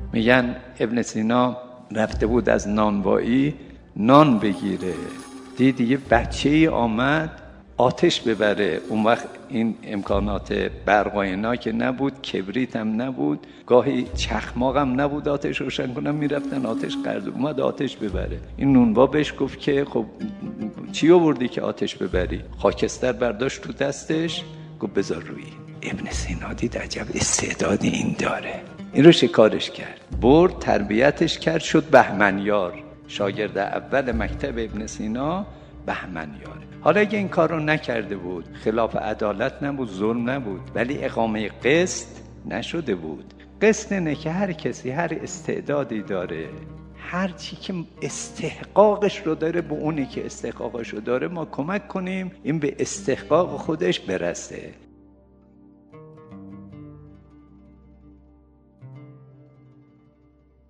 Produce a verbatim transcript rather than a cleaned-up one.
میگن ابن سینا رفته بود از نانوایی نان بگیره، دید یه بچه‌ای آمد آتش ببره. اون وقت این امکانات برق و اینا که نبود، کبریت هم نبود، گاهی چخماق هم نبود آتش روشن کنن، میرفتن آتش قرد. اومد آتش ببره. این نونوا بهش گفت که خب چی آوردی که آتش ببری؟ خاکستر برداشت تو دستش، گفت بذار روی. ابن سینا دید عجب استعدادی این داره، این رو شکارش کرد، برد تربیتش کرد، شد بهمنیار، شاگرد اول مکتب ابن سینا بهمنیار. حالا اگه این کار رو نکرده بود، خلاف عدالت نبود، ظلم نبود، ولی اقامه قسط نشده بود. قسط اینه که هر کسی هر استعدادی داره، هر چی که استحقاقش رو داره، به اونی که استحقاقش رو داره ما کمک کنیم این به استحقاق خودش برسه.